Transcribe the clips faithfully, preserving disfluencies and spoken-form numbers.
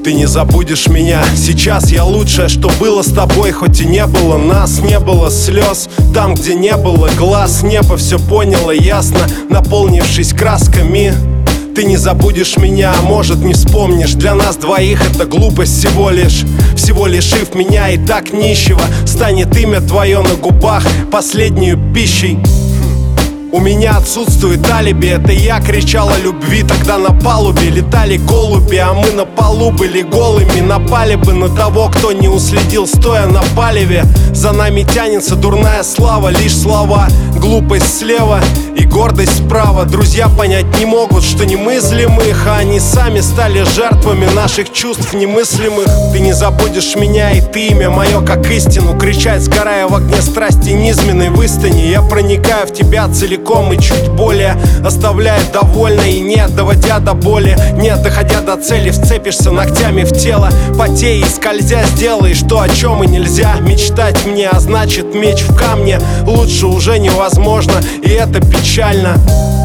Ты не забудешь меня, сейчас я лучшее, что было с тобой. Хоть и не было нас, не было слез. Там, где не было глаз, небо все поняло ясно, наполнившись красками. Ты не забудешь меня, а может не вспомнишь. Для нас двоих это глупость всего лишь. Всего лишив меня и так нищего, станет имя твое на губах последнюю пищей. У меня отсутствует алиби, это я кричал о любви. Тогда на палубе летали голуби, а мы на полу были голыми. Напали бы на того, кто не уследил, стоя на палеве. За нами тянется дурная слава, лишь слова. Глупость слева и гордость справа. Друзья понять не могут, что немыслим их, а они сами стали жертвами наших чувств немыслимых. Ты не забудешь меня, и ты имя мое как истину. Кричать, сгорая в огне страсти низменной выстани. Я проникаю в тебя целиком и чуть более, оставляя довольной и не доводя до боли. Не доходя до цели, вцепишься ногтями в тело, потея и скользя сделаешь то, о чем и нельзя мечтать мне, а значит меч в камне лучше уже невозможно, и это печально.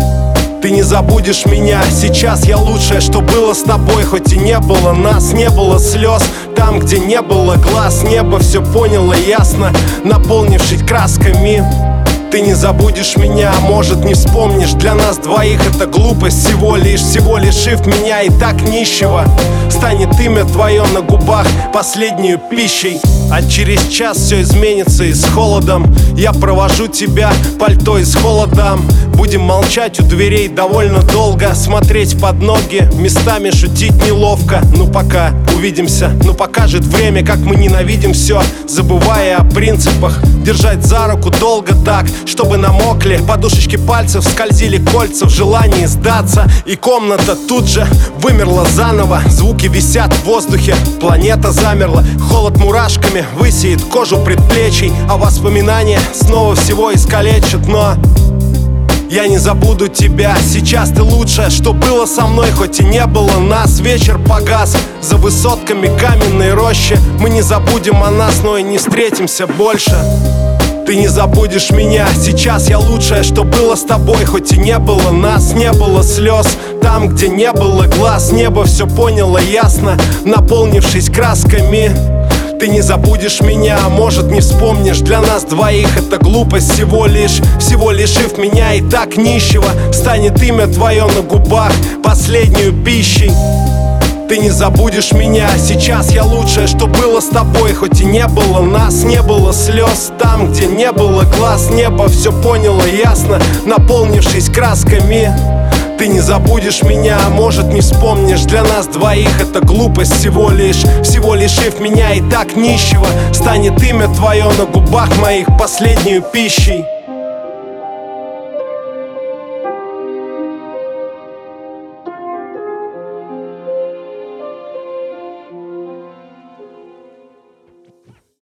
Ты не забудешь меня, сейчас я лучшее, что было с тобой. Хоть и не было нас, не было слез. Там, где не было глаз, небо все поняло ясно, наполнившись красками. Ты не забудешь меня, а может не вспомнишь. Для нас двоих это глупость всего лишь. Всего лишив меня и так нищего, станет имя твое на губах последнюю пищей. А через час все изменится и с холодом я провожу тебя, пальто и с холодом. Будем молчать у дверей довольно долго, смотреть под ноги, местами шутить неловко. Ну пока, увидимся, ну покажет время, как мы ненавидим все, забывая о принципах. Держать за руку долго так, чтобы намокли подушечки пальцев, скользили кольца в желании сдаться. И комната тут же вымерла заново, звуки висят в воздухе, планета замерла. Холод мурашками высеет кожу предплечий, а воспоминания снова всего искалечат. Но я не забуду тебя, сейчас ты лучшее, что было со мной. Хоть и не было нас, вечер погас за высотками каменной рощи. Мы не забудем о нас, но и не встретимся больше. Ты не забудешь меня, сейчас я лучшее, что было с тобой. Хоть и не было нас, не было слез. Там, где не было глаз, небо все поняло ясно, наполнившись красками. Ты не забудешь меня, а может не вспомнишь. Для нас двоих это глупость всего лишь. Всего лишив меня и так нищего, станет имя твое на губах последнюю пищей. Ты не забудешь меня, сейчас я лучшее, что было с тобой. Хоть и не было нас, не было слез. Там, где не было глаз, небо все поняло ясно, наполнившись красками. Ты не забудешь меня, а может не вспомнишь. Для нас двоих это глупость всего лишь. Всего лишив меня и так нищего, станет имя твое на губах моих последнюю пищей.